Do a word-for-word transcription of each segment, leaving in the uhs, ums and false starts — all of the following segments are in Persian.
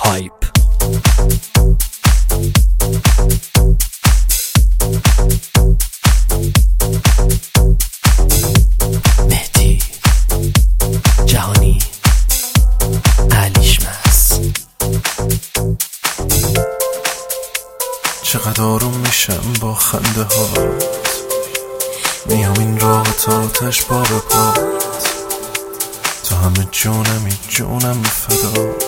هایپ. مهدی جهانی علیش مس. چقدر آروم میشم با خنده هات، میام این راه تا آتش پا به پات، تو همه جونمی جونم فدات،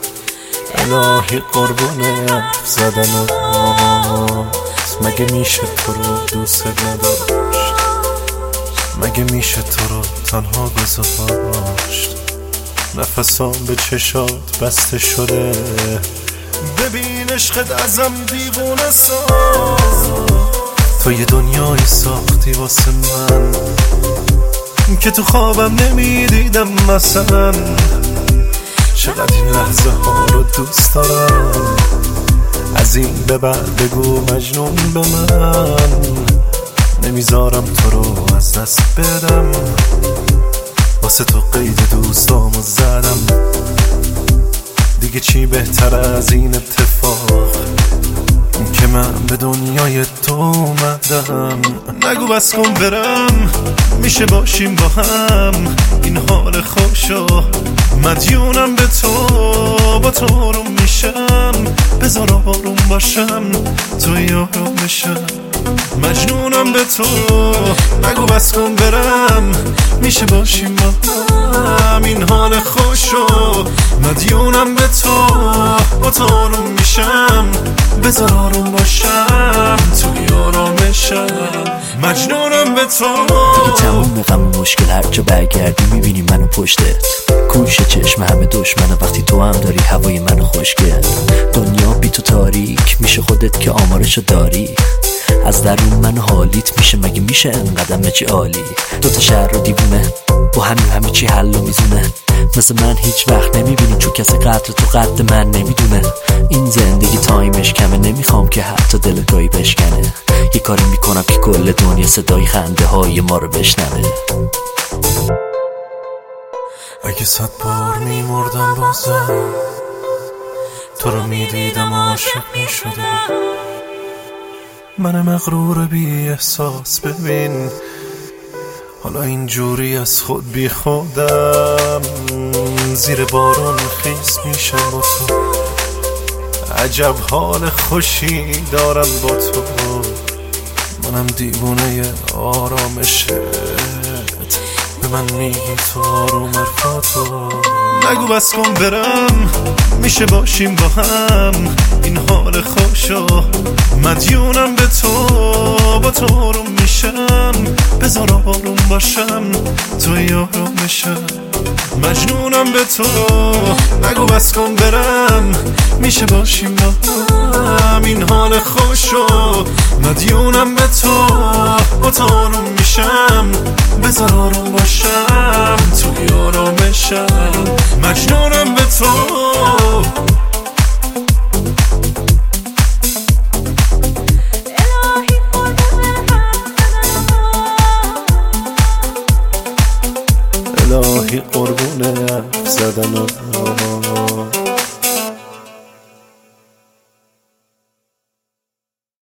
الهی قربونه زدن هات. مگه میشه تو رو دوست نداشت، مگه میشه تو رو تنها گذاشت، نفسام به چشات بسته شده، ببین عشقت ازم دیوونه ساز. تو یه دنیایی ساختی واسه من که تو خوابم نمیدیدم مثلا. چقدر این لحظه ها رو دوست دارم، از این به بعد بگو مجنون به من. نمیذارم تو رو از دست بدم، واسه تو قید دوستامو زدم. دیگه چی بهتر از این اتفاق که من به دنیای تو اومدم. نگو بس کن برم، میشه باشیم با هم، این حال خوشو مدیونم به تو، با تو آروم میشم، بذار آروم باشم، تو یارم بشم، مجنونم به تو. نگو بس کن برم، میشه باشیم با هم، این حال خوشو مدیونم به تو، با تو آروم میشم، بذار آروم باشم، تو یارمشم، مجنونم به تو. دیگه تموم غم مشکل، هر جا برگردی میبینی منو پشتت، کوش چشم همه دشمنه وقتی تو هم داری هوای منو خوشگل. دنیا بی تو تاریک میشه، خودت که آمارشو داری، از درون من حالیت میشه، مگه میشه انقدر چی عالی. دوتا شهر رو دیوونه با همین همه چی حل و میزونه، مثل من هیچ وقت نمیبینی چون کسی قدر تو قد من نمیدونه. این زندگی تایمش کمه، نمیخوام که حتی دلگاهی بشکنه، یه کاری میکنم که کل دنیا صدای خنده های ما رو بشنوه. اگه صد بار میمردم بازم، تو رو میدیدم عاشق میشدم. من مغرور بی احساس ببین، حالا اینجوری از خود بی خودم، زیر بارون خیس میشم با تو، عجب حال خوشی دارم با تو. منم دیوونه آرامشت، به من میگی تو آروم حرفاتو. نگو بس کن برم، میشه باشیم با هم، این حال خوشو مدیونم به تو، با تو آروم میشم، بذار آروم باشم، تو یارمشم، مجنونم به تو. نگو بس کن برم، میشه باشیم با هم، این حال خوشو مدیونم به تو، با تو آروم میشم، بذار آروم باشم، تو یارمشم، مجنونم به تو.